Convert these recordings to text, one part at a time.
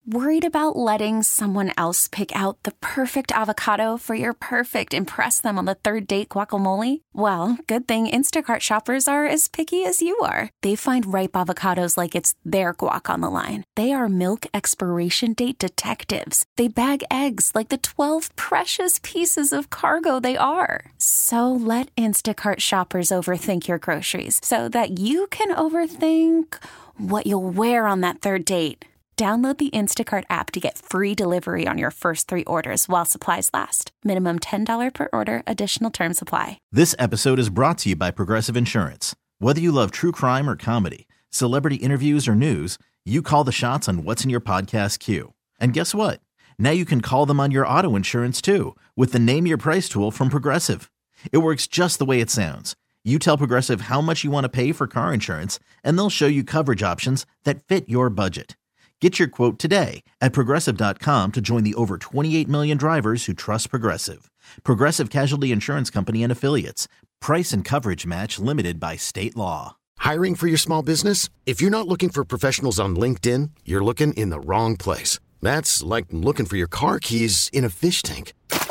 Worried about letting someone else pick out the perfect avocado for your perfect impress them on the third date guacamole? Well, good thing Instacart shoppers are as picky as you are. They find ripe avocados like it's their guac on the line. They are milk expiration date detectives. They bag eggs like the 12 precious pieces of cargo they are. So let Instacart shoppers overthink your groceries so that you can overthink what you'll wear on that third date. Download the Instacart app to get free delivery on your first 3 orders while supplies last. Minimum $10 per order. Additional terms apply. This episode is brought to you by Progressive Insurance. Whether you love true crime or comedy, celebrity interviews or news, you call the shots on what's in your podcast queue. And guess what? Now you can call them on your auto insurance too with the Name Your Price tool from Progressive. It works just the way it sounds. You tell Progressive how much you want to pay for car insurance, and they'll show you coverage options that fit your budget. Get your quote today at Progressive.com to join the over 28 million drivers who trust Progressive. Progressive Casualty Insurance Company and Affiliates. Price and coverage match limited by state law. Hiring for your small business? If you're not looking for professionals on LinkedIn, you're looking in the wrong place. That's like looking for your car keys in a fish tank.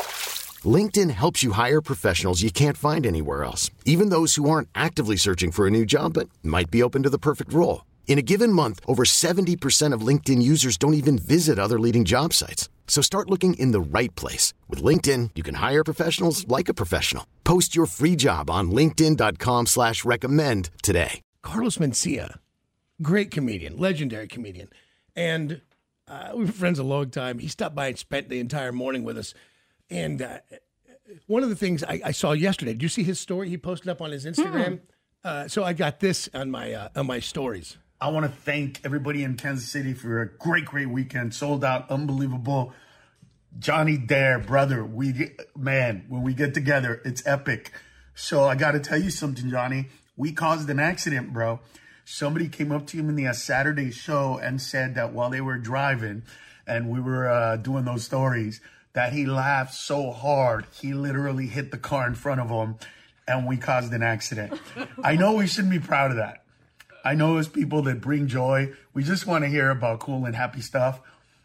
LinkedIn helps you hire professionals you can't find anywhere else, even those who aren't actively searching for a new job but might be open to the perfect role. In a given month, over 70% of LinkedIn users don't even visit other leading job sites. So start looking in the right place. With LinkedIn, you can hire professionals like a professional. Post your free job on linkedin.com/recommend today. Carlos Mencia, great comedian, legendary comedian. And we were friends a long time. He stopped by and spent the entire morning with us. And one of the things I saw yesterday, did you see his story he posted up on his Instagram? So I got this on my stories. I want to thank everybody in Kansas City for a great weekend. Sold out, unbelievable. Johnny Dare, brother, when we get together, it's epic. So I got to tell you something, Johnny. We caused an accident, bro. Somebody came up to him in the Saturday show and said that while they were driving and we were doing those stories, that he laughed so hard, he literally hit the car in front of him and we caused an accident. I know we shouldn't be proud of that. I know as people that bring joy, we just want to hear about cool and happy stuff.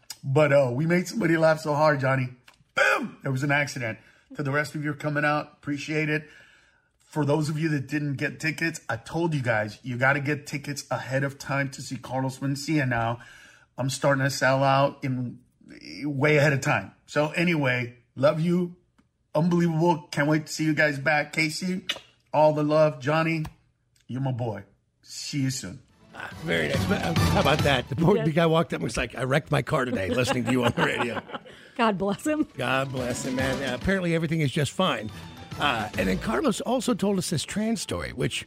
But we made somebody laugh so hard, Johnny. Boom! There was an accident. To the rest of you coming out, appreciate it. For those of you that didn't get tickets, I told you guys, you got to get tickets ahead of time to see Carlos Mencia now. I'm starting to sell out in way ahead of time. So anyway, love you. Unbelievable. Can't wait to see you guys back. Casey, all the love. Johnny, you're my boy. See you soon. Very nice. How about that? The guy walked up and was like, I wrecked my car today listening to you on the radio. God bless him. God bless him, man. Apparently everything is just fine. And then Carlos also told us this trans story, which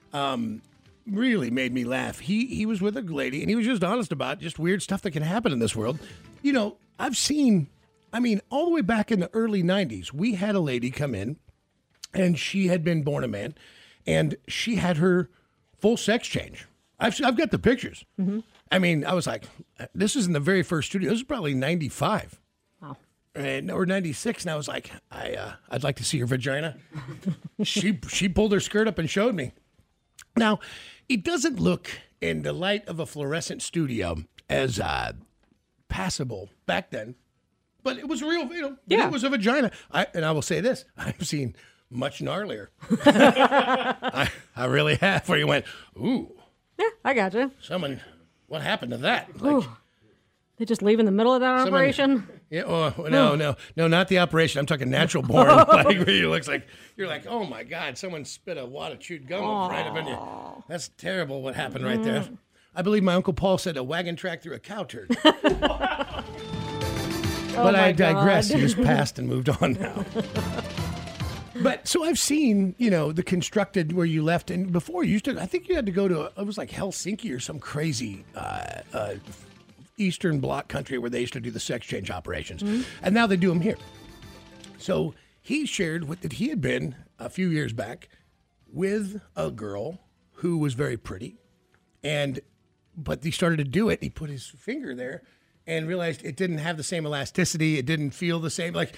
really made me laugh. He was with a lady, and he was just honest about just weird stuff that can happen in this world. You know, I've seen, all the way back in the early 90s, we had a lady come in, and she had been born a man, and she had her full sex change. I've got the pictures. Mm-hmm. I was like, this is in the very first studio. This is probably 95. Wow. Or 96, and I was like, I'd like to see your vagina. She pulled her skirt up and showed me. Now, it doesn't look, in the light of a fluorescent studio, as passable back then, but it was real, Yeah. It was a vagina. And I will say this, I've seen much gnarlier. I really have, where you went, ooh. Yeah, I got you. What happened to that? They just leave in the middle of that operation? Yeah. No, not the operation. I'm talking natural born. Like where you looks like you're like, oh my God, someone spit a wad of chewed gum right up in you. That's terrible. What happened right there? I believe my Uncle Paul said a wagon track through a cow turd. But I digress. He was passed and moved on now. But so I've seen, the constructed where you left, and before you used to, I think you had to go to, it was like Helsinki or some crazy Eastern Bloc country where they used to do the sex change operations. Mm-hmm. And now they do them here. So he shared that he had been a few years back with a girl who was very pretty, but he started to do it. He put his finger there and realized it didn't have the same elasticity. It didn't feel the same. Like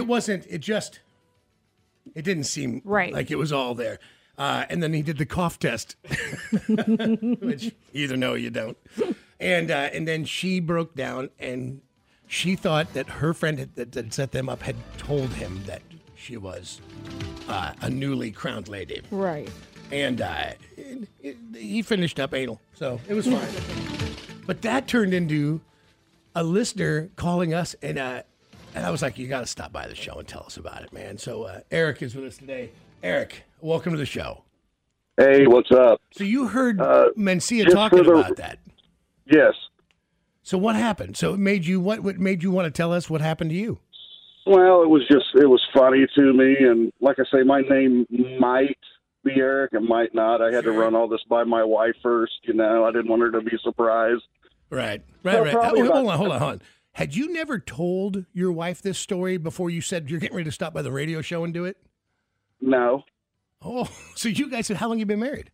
it didn't seem right. Like it was all there. And then he did the cough test, which you either know or you don't. And then she broke down, and she thought that her friend that set them up had told him that she was a newly crowned lady. Right. And he finished up anal, so it was fine. But that turned into a listener calling us, and I was like, you got to stop by the show and tell us about it, man. So Eric is with us today. Eric, welcome to the show. Hey, what's up? So you heard Mencia talking about that. Yes. So what happened? So it made you what made you want to tell us what happened to you? Well, it was funny to me, and like I say, my name might be Eric, it might not. I had to run all this by my wife first, I didn't want her to be surprised. Right. Hold on. Had you never told your wife this story before you said you're getting ready to stop by the radio show and do it? No. Oh, so you guys, how long you been married?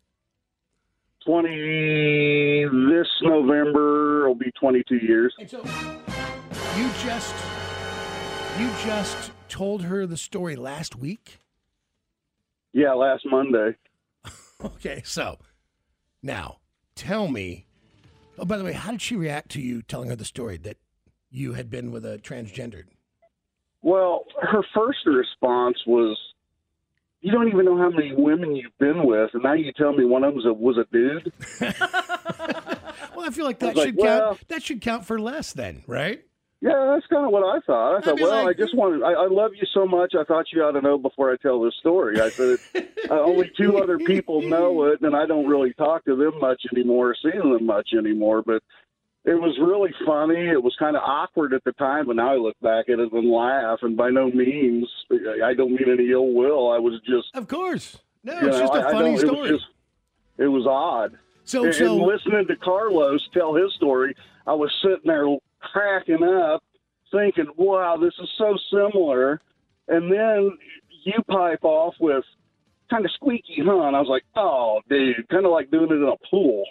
This November will be 22 years. And so you just told her the story last week? Yeah, last Monday. Okay, so now tell me. Oh, by the way, how did she react to you telling her the story that you had been with a transgendered? Well, her first response was, "You don't even know how many women you've been with, and now you tell me one of them was a dude." Well, I feel like that should count for less then, right? Yeah, that's kind of what I thought. I thought, I love you so much, I thought you ought to know before I tell this story. I said, only 2 other people know it, and I don't really talk to them much anymore, or see them much anymore, but it was really funny. It was kind of awkward at the time, but now I look back at it and laugh, and by no means, I don't mean any ill will. I was just... Of course. No, it's just a funny story. It was odd. So listening to Carlos tell his story, I was sitting there cracking up, thinking, wow, this is so similar. And then you pipe off with kind of squeaky, huh? And I was like, oh, dude, kind of like doing it in a pool.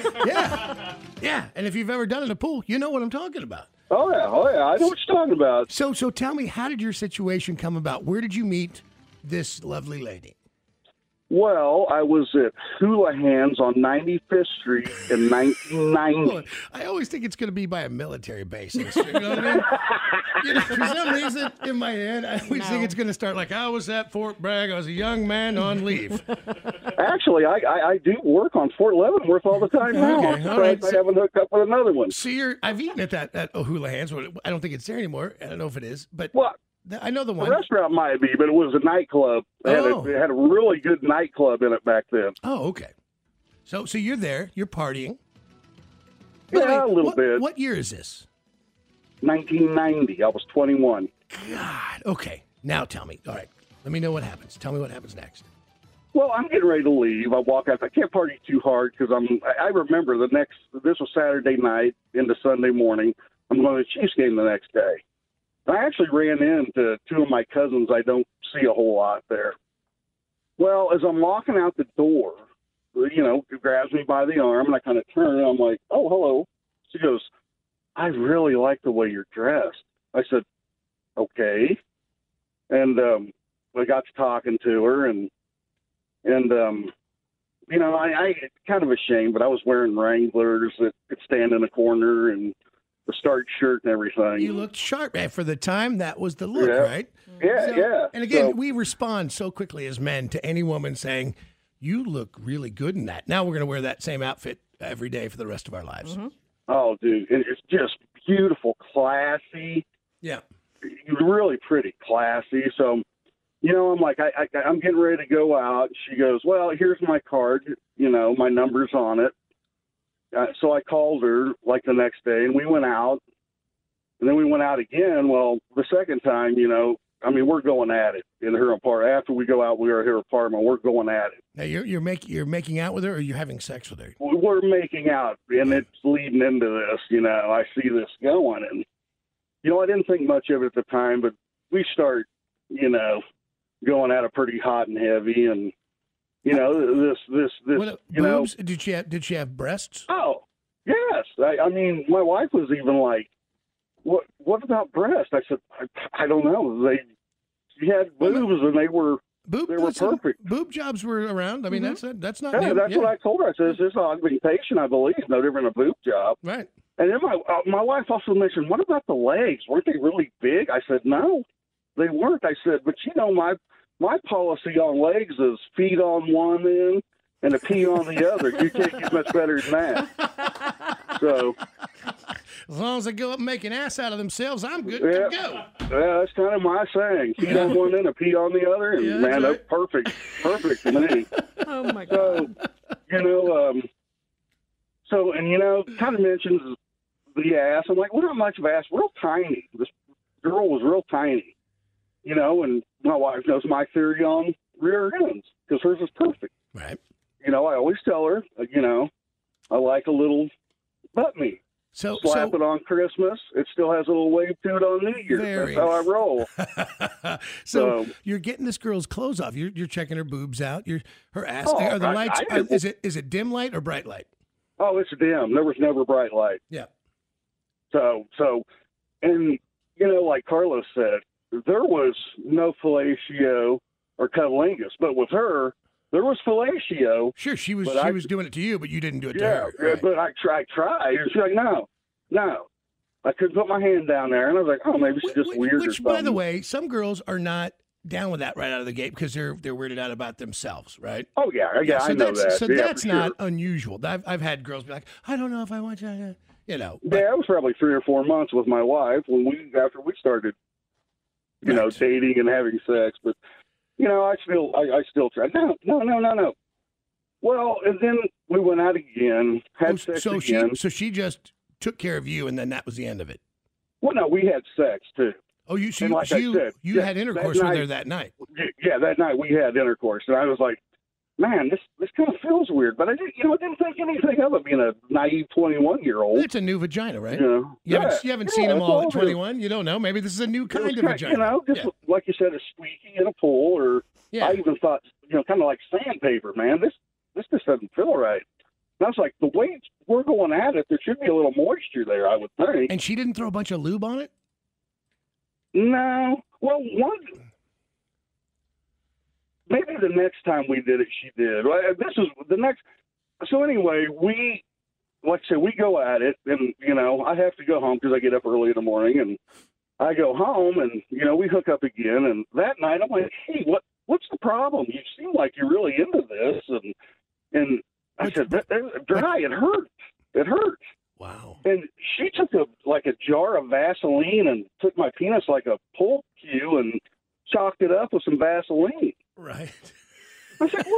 Yeah. And if you've ever done it in a pool, you know what I'm talking about. Oh, yeah. I know what you're talking about. So tell me, how did your situation come about? Where did you meet this lovely lady? Well, I was at Houlihan's on 95th Street in 1990. I always think it's going to be by a military base. You know what I mean? For some reason, in my head, I always think it's going to start like, I was at Fort Bragg. I was a young man on leave. Actually, I do work on Fort Leavenworth all the time now. Okay, all right. I haven't hooked up with another one. So I've eaten at that Houlihan's. I don't think it's there anymore. I don't know if it is, but... Well, I know the one. The restaurant might be, but it was a nightclub. It had a really good nightclub in it back then. Oh, okay. So you're there. You're partying. Yeah, a little bit. What year is this? 1990. I was 21. God. Okay. Now tell me. All right. Let me know what happens. Tell me what happens next. Well, I'm getting ready to leave. I walk out. I can't party too hard because I remember this was Saturday night into Sunday morning. I'm going to the Chiefs game the next day. I actually ran into 2 of my cousins I don't see a whole lot there. Well, as I'm walking out the door, it grabs me by the arm, and I kind of turn, and I'm like, oh, hello. She goes, I really like the way you're dressed. I said, okay. And I got to talking to her, and I kind of ashamed, but I was wearing Wranglers that could stand in a corner and the starch shirt and everything. You looked sharp. For the time, that was the look, right? Yeah. And again, we respond so quickly as men to any woman saying, you look really good in that. Now we're going to wear that same outfit every day for the rest of our lives. Mm-hmm. Oh, dude. And it's just beautiful, classy. Yeah. Really pretty, classy. So, I'm like, I'm getting ready to go out. She goes, well, here's my card. My number's on it. So I called her like the next day, and we went out, and then we went out again. Well, the second time, we're going at it in her apartment. After we go out, we are at her apartment. We're going at it. Now you're making out with her, or you're having sex with her? We're making out, and it's leading into this. I see this going, and I didn't think much of it at the time, but we start, going at it pretty hot and heavy, and. Boobs? Did she have breasts? Oh, yes. My wife was even like, "What about breasts?" I said, "I don't know. She had boobs, and they were Boob, They were perfect. Boob jobs were around. I mean, that's not Yeah, new. that's what I told her. I said, this augmentation, I believe, is no different than a boob job. Right. And then my wife also mentioned, what about the legs? Weren't they really big? I said, no, they weren't. I said, but my policy on legs is feet on one end and a pee on the other. You can't get much better than that. So, as long as they go up and make an ass out of themselves, I'm good to go. Yeah, that's kind of my saying. Feet on one end, a pee on the other, and man, that's perfect to me. Oh my God. So, kind of mentions the ass. I'm like, well, not much of ass, real tiny. This girl was real tiny, and my wife knows my theory on rear ends because hers is perfect. Right. I always tell her, I like a little butt meat. Slap it on Christmas. It still has a little wave to it on New Year's. That's how I roll. So you're getting this girl's clothes off. You're checking her boobs out. Her ass. Oh, are the lights? Is it dim light or bright light? Oh, it's dim. There was never bright light. Yeah. So, and like Carlos said, there was no fellatio or cunnilingus, but with her, there was fellatio. Sure, she was doing it to you, but you didn't do it to her. Yeah, right. but I tried, and she's like, no. I couldn't put my hand down there, and I was like, oh, maybe she's just weird or Which, something. by the way, some girls are not down with that right out of the gate because they're weirded out about themselves, right? Oh, yeah, so I know that. So yeah, that's for not sure. unusual. I've had girls be like, I don't know if I want you, But, yeah, it was probably 3 or 4 months with my wife after we started, dating and having sex. But, I still tried. No. Well, and then we went out again, had sex again. So she just took care of you, and then that was the end of it. Well, no, we had sex too. Oh, you had intercourse with her that night. Yeah, that night we had intercourse, and I was like, man, this kind of feels weird. But I didn't think anything of it being a naive 21-year-old. It's a new vagina, right? You haven't seen them all at 21. You don't know. Maybe this is a new kind of vagina. Like you said, a squeaky in a pool, or I even thought, kind of like sandpaper, man. This just doesn't feel right. And I was like, the way we're going at it, there should be a little moisture there, I would think. And she didn't throw a bunch of lube on it? No. Well, maybe the next time we did it, she did. This is the next. So anyway, we go at it, and, I have to go home because I get up early in the morning, and I go home, and, we hook up again. And that night, I'm like, hey, what's the problem? You seem like you're really into this. And I said, dry, it hurts. It hurts. Wow. And she took a jar of Vaseline and took my penis like a pool cue and chalked it up with some Vaseline. Right. I said,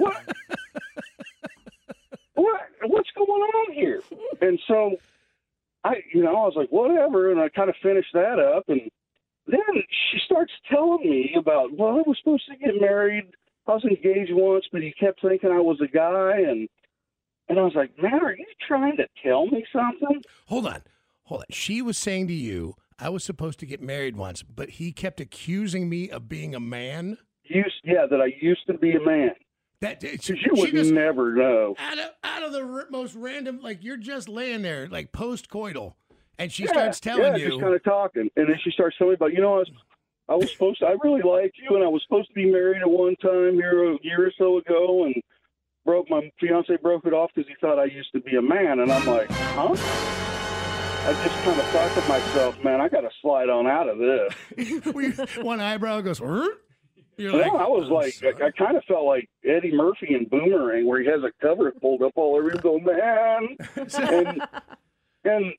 what's going on here? And so I was like, whatever. And I kind of finished that up. And then she starts telling me about, I was supposed to get married. I was engaged once, but he kept thinking I was a guy. And I was like, man, are you trying to tell me something? Hold on. She was saying to you, I was supposed to get married once, but he kept accusing me of being a man? That I used to be a man. You would never know. Out of the most random, like you're just laying there, like post-coital, and she starts telling you. Just kind of talking. And then she starts telling me about, I really liked you, and I was supposed to be married at one time here a year or so ago, and my fiance broke it off because he thought I used to be a man. And I'm like, huh? I just kind of thought to myself, man, I got to slide on out of this. One eyebrow goes, You're like, I was like, I kind of felt like Eddie Murphy in Boomerang, where he has a cover pulled up all over him, going, man. and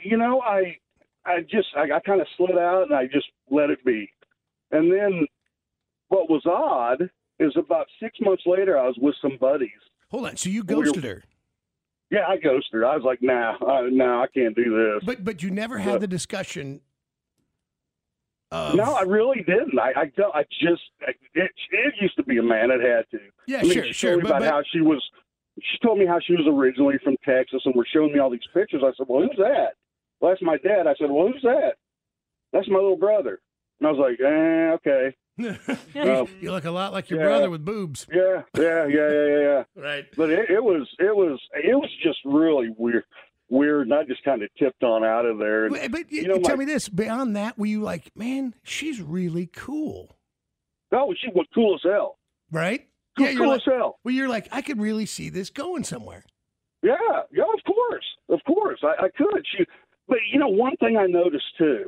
I kind of slid out and I just let it be. And then what was odd is about 6 months later, I was with some buddies. Hold on. So you ghosted her? Yeah, I ghosted her. I was like, nah, I can't do this. But you never had the discussion. No, I really didn't. It used to be a man. It had to. Yeah, She told me about how she was. She told me how she was originally from Texas, and was showing me all these pictures. I said, "Well, who's that?" Well, that's my dad. I said, "Well, who's that?" That's my little brother. And I was like, okay. You look a lot like your brother with boobs. Yeah. Right. But it was just really weird, and I just kind of tipped on out of there. And, but tell me this, beyond that, were you like, man, she's really cool? Oh, she was cool as hell. Right? Cool, you're cool like, as hell. well, you're like, I could really see this going somewhere. Yeah, of course, I could. But one thing I noticed too,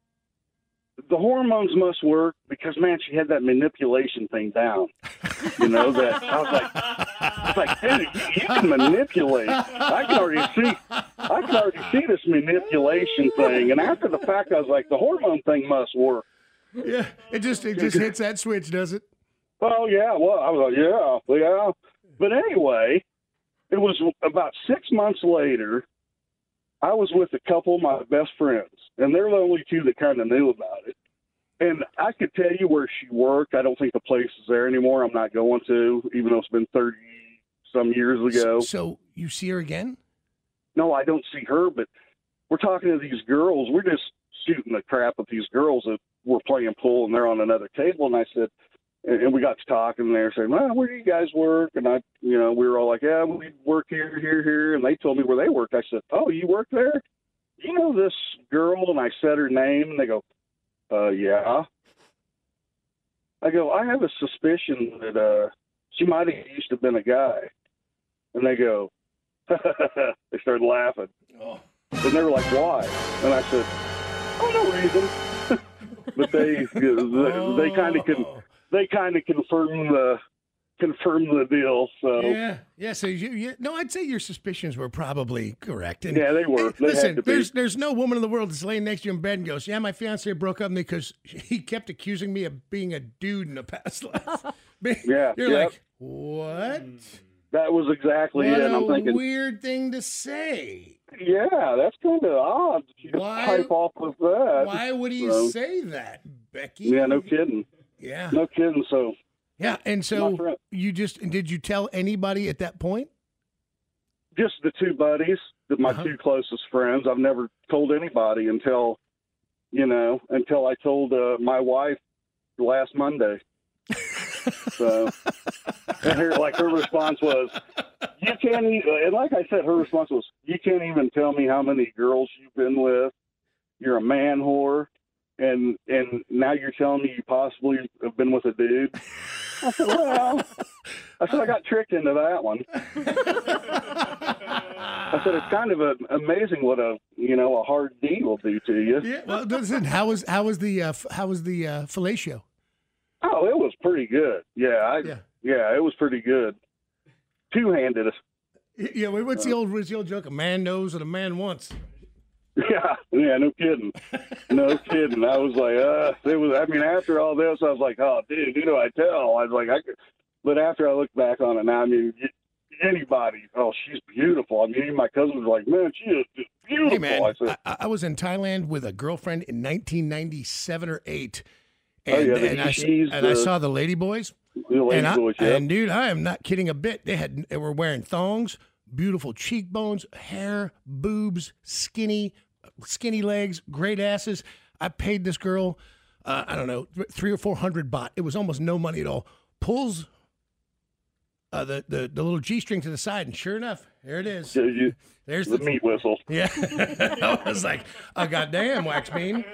the hormones must work because man, she had that manipulation thing down. That I was like, dude, you can manipulate. I can already see this manipulation thing. And after the fact, I was like, the hormone thing must work. Yeah, it just hits that switch, does it? Oh yeah, well, I was like, yeah. But anyway, it was about 6 months later. I was with a couple of my best friends, and they're the only two that kind of knew about it. And I could tell you where she worked. I don't think the place is there anymore. I'm not going to, even though it's been 30-some years ago. So you see her again? No, I don't see her, but we're talking to these girls. We're just shooting the crap with these girls that were playing pool, and they're on another table. And I said, and we got to talking, and they were saying, well, where do you guys work? And we were all like, yeah, we work here. And they told me where they worked. I said, oh, you work there? You know this girl? And I said her name, and they go, yeah. I go, I have a suspicion that she might have used to have been a guy. And they go, they started laughing. Oh. And they were like, why? And I said, oh, no reason. But they kind of confirmed the deal. So yeah. So I'd say your suspicions were probably correct. And, yeah, they were. They listen, had to be. there's no woman in the world that's laying next to you in bed and goes, yeah, my fiance broke up with me because he kept accusing me of being a dude in a past life. Yeah, you're like, what? That was exactly it. And I'm thinking, weird thing to say. Yeah, that's kind of odd. You just pipe off with that. Why would he say that, Becky? Yeah, no kidding. Yeah, no kidding. So. Yeah, and so did you tell anybody at that point? Just the two buddies, my two closest friends. I've never told anybody until I told my wife last Monday. So, and her response was, you can't even, and like I said, her response was, you can't even tell me how many girls you've been with. You're a man whore. And now you're telling me you possibly have been with a dude. I said, I got tricked into that one. I said, it's kind of amazing what a hard D will do to you. Yeah. Well, listen, how was the fellatio? Oh, it was pretty good. Yeah, it was pretty good. Two-handed. Yeah. What's the old joke? A man knows what a man wants. Yeah, no kidding. No kidding. I was like, after all this, I was like, oh, dude, who do I tell? I was like, but after I look back on it now, anybody, she's beautiful. Even my cousin was like, man, she is just beautiful. Hey, man, I said, I was in Thailand with a girlfriend in 1997 or 8. And I saw the Lady Boys. And dude, I am not kidding a bit. They were wearing thongs, beautiful cheekbones, hair, boobs, skinny legs, great asses. I paid this girl, I don't know, 300 or 400 baht. It was almost no money at all. Pulls the little G-string to the side, and sure enough, there it is. There's the meat whistle. Yeah. I was like, oh, goddamn, wax bean.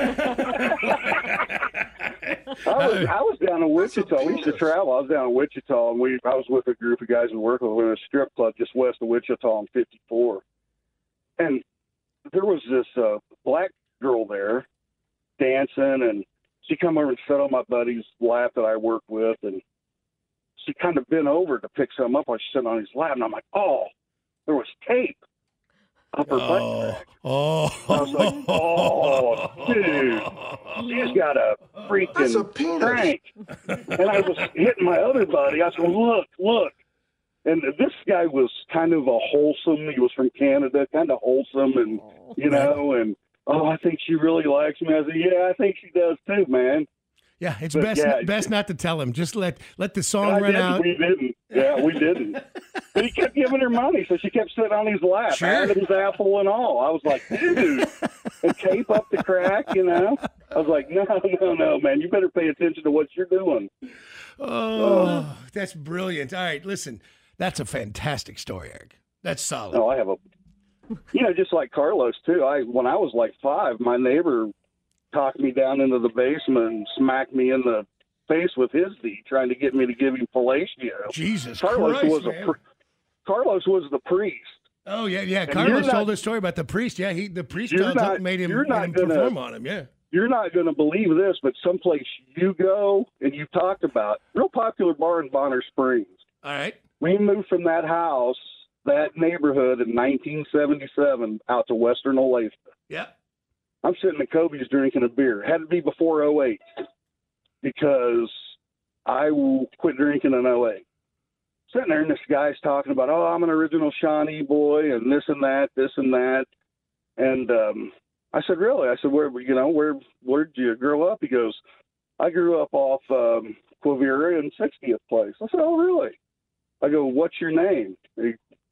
I was down in Wichita. We used to travel. I was down in Wichita, and I was with a group of guys who work with in a strip club just west of Wichita on 54. And there was this black girl there dancing, and she come over and sat on my buddy's lap that I worked with, and she kind of bent over to pick something up while she's sitting on his lap, and I'm like, oh, there was tape up her butt crack. Oh. I was like, oh, dude, she's got a freaking crank. And I was hitting my other buddy. I said, look. And this guy was kind of a wholesome. He was from Canada, kind of wholesome, and and I think she really likes me. I said, yeah, I think she does too, man. Yeah, it's best not to tell him. Just let the song run out. We didn't. Yeah, we didn't. But he kept giving her money, so she kept sitting on his lap, Adam's apple and all. I was like, dude, and tape up the crack, I was like, no, man, you better pay attention to what you're doing. Oh, that's brilliant. All right, listen, that's a fantastic story, Eric. That's solid. Oh, I have just like Carlos, too. When I was like 5, my neighbor talked me down into the basement and smacked me in the face with his D, trying to get me to give him fellatio. Jesus Carlos Christ, was man. Carlos was the priest. Oh, yeah. And Carlos told a story about the priest. Yeah, the priest made him perform on him, yeah. You're not going to believe this, but someplace you go and you talked about, real popular bar in Bonner Springs. All right. We moved from that house, that neighborhood in 1977 out to Western Olathe. Yeah. I'm sitting at Kobe's drinking a beer. Had to be before 08 because I quit drinking in 08. Sitting there and this guy's talking about, oh, I'm an original Shawnee boy and this and that. And I said, really? I said, where'd you grow up? He goes, I grew up off Quivira and 60th Place. I said, oh, really? I go, what's your name? He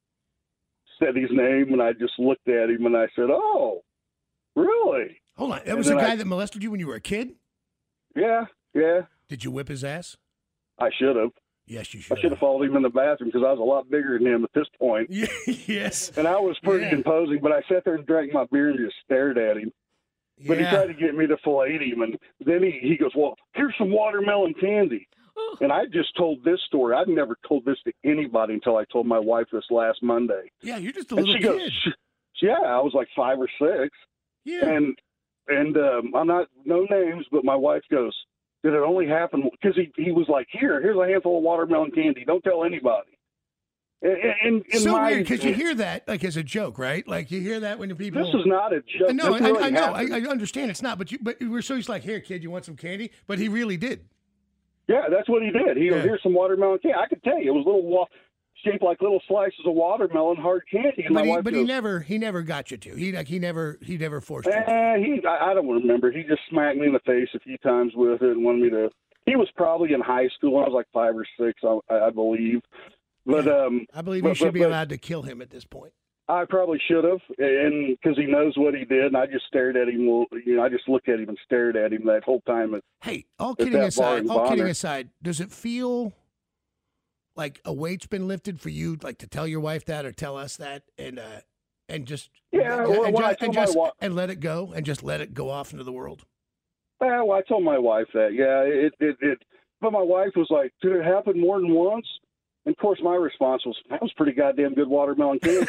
said his name, and I just looked at him, and I said, oh, really? Hold on. That was the guy that molested you when you were a kid? Yeah. Did you whip his ass? I should have. Yes, you should. I should have followed him in the bathroom because I was a lot bigger than him at this point. Yes. And I was pretty imposing, but I sat there and drank my beer and just stared at him. But he tried to get me to fillet him, and then he goes, well, here's some watermelon candy. And I just told this story. I'd never told this to anybody until I told my wife this last Monday. Yeah, you're just a little kid. Goes, yeah, I was like 5 or 6. Yeah. And I'm not, no names, but my wife goes, did it only happen? Because he was like, here's a handful of watermelon candy. Don't tell anybody. And so weird, because you hear that like as a joke, right? Like you hear that when people. This is not a joke. No, I know. I understand it's not, but we're so he's like, here, kid, you want some candy? But he really did. Yeah, that's what he did. He goes, here's some watermelon candy. I could tell you, it was little shaped like little slices of watermelon, hard candy. And he never got you to. He never forced you. I don't remember. He just smacked me in the face a few times with it and wanted me to. He was probably in high school. I was like 5 or 6, I believe. But I believe you should be allowed to kill him at this point. I probably should have, and because he knows what he did, and I just stared at him. I just looked at him and stared at him that whole time. Hey, all kidding aside, does it feel like a weight's been lifted for you, like to tell your wife that or tell us that, and just and let it go and just let it go off into the world? Well, I told my wife that. Yeah, it. But my wife was like, "Did it happen more than once?" And of course, my response was, "That was pretty goddamn good watermelon candy."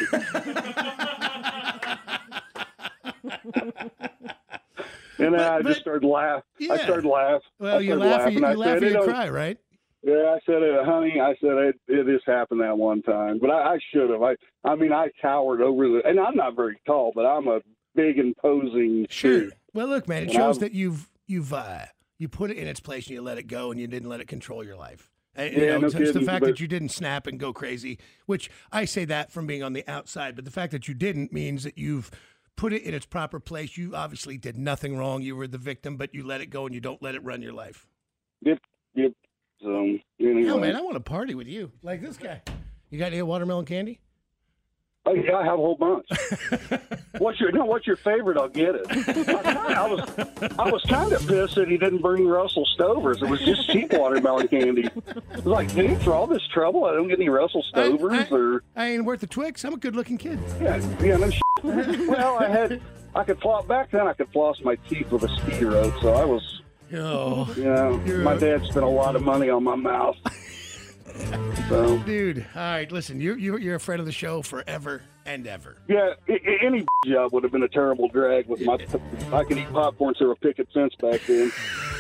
And then I just started laughing. Yeah. I started laughing. Well, you laugh or you cry, right? Yeah, I said, honey, it has happened that one time. But I should have. I cowered over and I'm not very tall, but I'm a big, imposing dude. Well, look, man, it shows that you put it in its place and you let it go and you didn't let it control your life. It's the fact that you didn't snap and go crazy, which I say that from being on the outside, but the fact that you didn't means that you've put it in its proper place. You obviously did nothing wrong. You were the victim, but you let it go and you don't let it run your life. Yep. So, anyway. Oh, man, I want to party with you. Like this guy. You got any watermelon candy? Oh, yeah, I have a whole bunch. What's your favorite? I'll get it. I was kind of pissed that he didn't bring Russell Stovers. It was just cheap watermelon candy. I was like, dude, for all this trouble, I don't get any Russell Stovers. I ain't worth the Twix. I'm a good-looking kid. Yeah, no shit. Well, I could floss back then. I could floss my teeth with a ski rope, so I was. My dad spent a lot of money on my mouth. So, dude, all right, listen, you're a friend of the show forever and ever. Yeah, any job would have been a terrible drag with my. I could eat popcorn through a picket fence back then.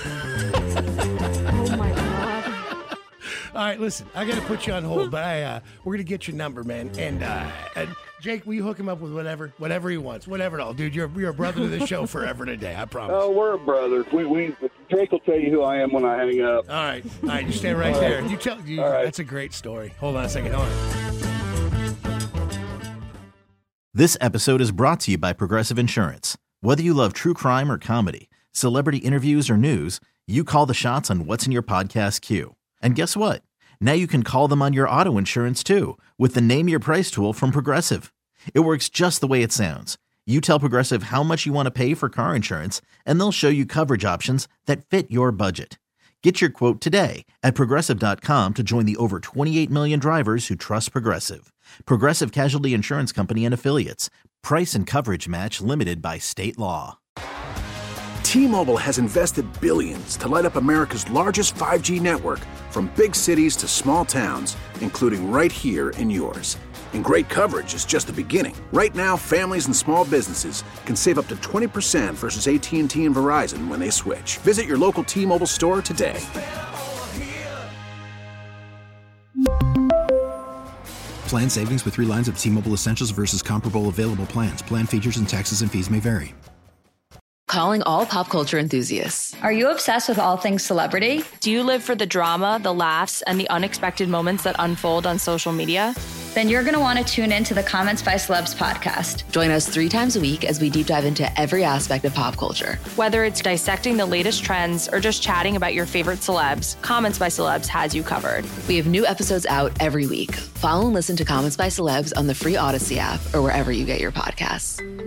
Oh my God! All right, listen, I got to put you on hold, but we're gonna get your number, man, and Jake, will you hook him up with whatever he wants, whatever at all, dude? You're a brother to the show forever and a day, I promise. Oh, we're a brother. Jake will tell you who I am when I hang up. All right, you stand right there. You tell. Right. That's a great story. Hold on a second. Hold on. This episode is brought to you by Progressive Insurance. Whether you love true crime or comedy, celebrity interviews or news, you call the shots on what's in your podcast queue. And guess what? Now you can call them on your auto insurance too with the Name Your Price tool from Progressive. It works just the way it sounds. You tell Progressive how much you want to pay for car insurance, and they'll show you coverage options that fit your budget. Get your quote today at Progressive.com to join the over 28 million drivers who trust Progressive. Progressive Casualty Insurance Company and Affiliates. Price and coverage match limited by state law. T-Mobile has invested billions to light up America's largest 5G network, from big cities to small towns, including right here in yours. And great coverage is just the beginning. Right now, families and small businesses can save up to 20% versus AT&T and Verizon when they switch. Visit your local T-Mobile store today. Plan savings with 3 lines of T-Mobile Essentials versus comparable available plans. Plan features and taxes and fees may vary. Calling all pop culture enthusiasts. Are you obsessed with all things celebrity? Do you live for the drama, the laughs, and the unexpected moments that unfold on social media? Then you're going to want to tune in to the Comments by Celebs podcast. Join us 3 times a week as we deep dive into every aspect of pop culture. Whether it's dissecting the latest trends or just chatting about your favorite celebs, Comments by Celebs has you covered. We have new episodes out every week. Follow and listen to Comments by Celebs on the free Odyssey app or wherever you get your podcasts.